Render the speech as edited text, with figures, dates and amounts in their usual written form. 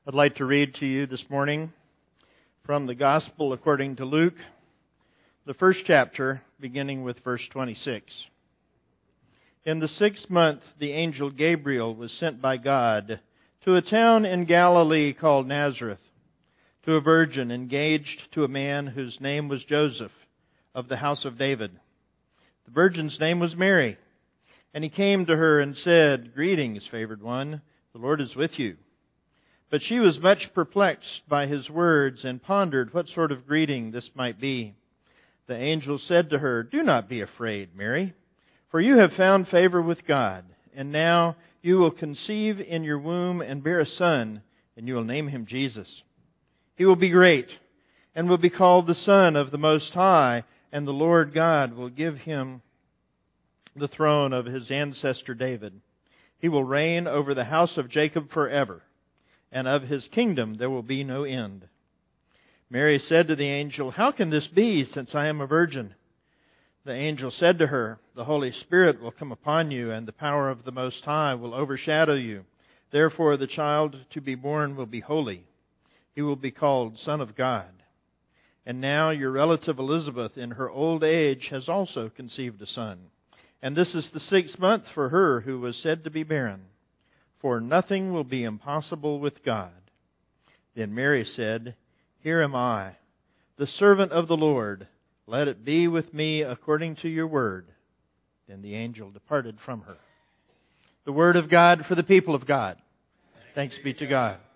I'd like to read to you this morning from the Gospel according to Luke, the first chapter, beginning with verse 26. In the 6th month, the angel Gabriel was sent by God to a town in Galilee called Nazareth, to a virgin engaged to a man whose name was Joseph, of the house of David. The virgin's name was Mary. And he came to her and said, "Greetings, favored one, the Lord is with you." But she was much perplexed by his words and pondered what sort of greeting this might be. The angel said to her, "Do not be afraid, Mary, for you have found favor with God. And now you will conceive in your womb and bear a son, and you will name him Jesus. He will be great and will be called the Son of the Most High, and the Lord God will give him the throne of his ancestor David. He will reign over the house of Jacob forever, and of his kingdom there will be no end." Mary said to the angel, "How can this be, since I am a virgin?" The angel said to her, "The Holy Spirit will come upon you, and the power of the Most High will overshadow you. Therefore the child to be born will be holy. He will be called Son of God. And now your relative Elizabeth in her old age has also conceived a son. And this is the 6th month for her who was said to be barren. For nothing will be impossible with God." Then Mary said, "Here am I, the servant of the Lord. Let it be with me according to your word." Then the angel departed from her. The word of God for the people of God. Thanks be to God.